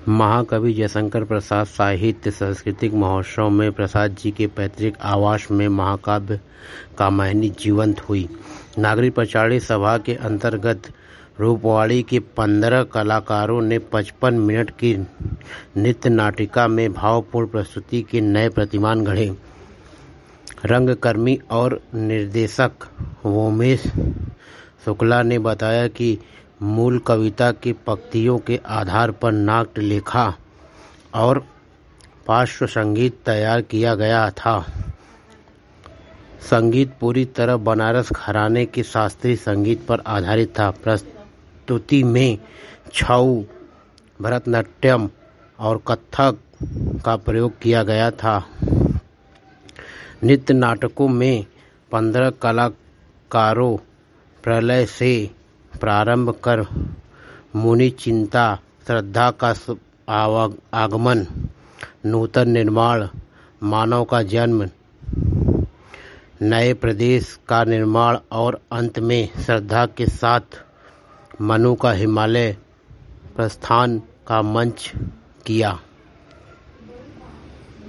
महाकवि जयशंकर प्रसाद साहित्य सांस्कृतिक महोत्सव में प्रसाद जी के पैतृक आवास में महाकाव्य कामायनी जीवंत हुई। नागरिक प्रचारणी सभा के अंतर्गत रूपवाड़ी के 15 कलाकारों ने 55 मिनट की नृत्य नाटिका में भावपूर्ण प्रस्तुति के नए प्रतिमान गढ़े। रंगकर्मी और निर्देशक वोमेश शुक्ला ने बताया कि मूल कविता की पंक्तियों के आधार पर नाट्य लेखा और पार्श्व संगीत तैयार किया गया था। संगीत पूरी तरह बनारस घराने के शास्त्रीय संगीत पर आधारित था। प्रस्तुति में छऊ, भरतनाट्यम और कथक का प्रयोग किया गया था। नृत्य नाटकों में 15 कलाकारों प्रलय से प्रारंभ कर मुनि चिंता, श्रद्धा का आगमन, नूतन निर्माण, मानव का जन्म, नए प्रदेश का निर्माण और अंत में श्रद्धा के साथ मनु का हिमालय प्रस्थान का मंच किया।